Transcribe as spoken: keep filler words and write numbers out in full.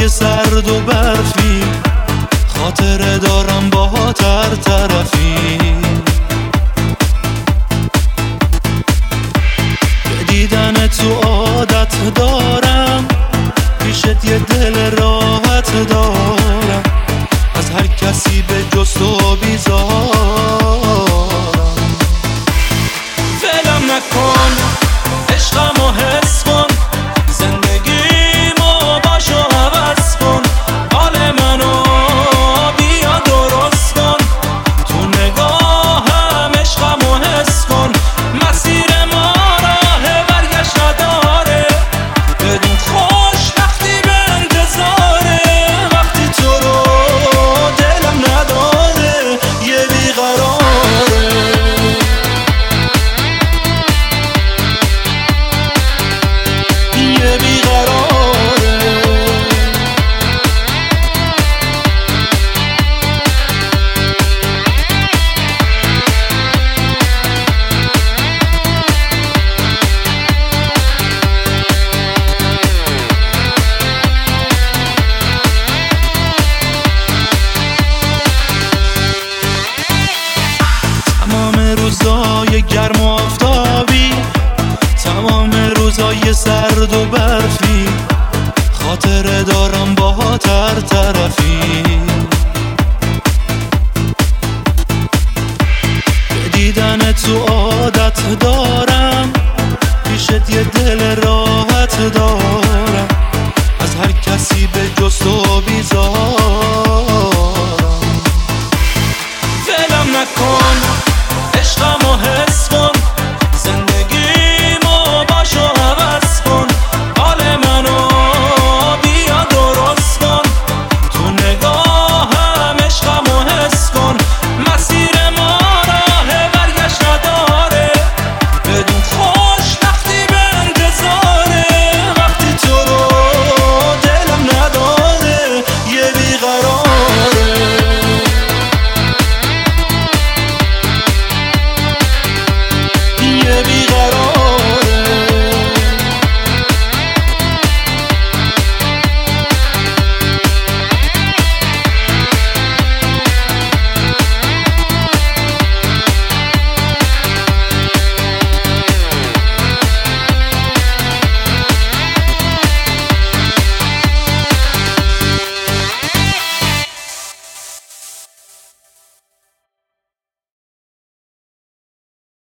روزای سرد و برفی، خاطره دارم با هر طرفی. به دیدن تو عادت دارم، پیشت یه دل راحت دارم، از هر کسی به جز تو بیزارم. ولم نکن، عشقمو حس کن، زندگیمو باشو عوض کن، حال منو بیا درست کن، تو نگاهم عشقمو حس کن. مسیر ما راه برگشت نداره، بدون خوش وقتی به انتظاره، وقتی تو رو دلم نداره یه بیقراره. یه بیقراره. تمام روزای گرم و آفتابی، تمام روزای سرد و برفی، خاطره دارم با هر طرفی. به دیدن تو عادت دارم، پیشت یه دل راحت دارم، از هر کسی به جز تو بیزارم.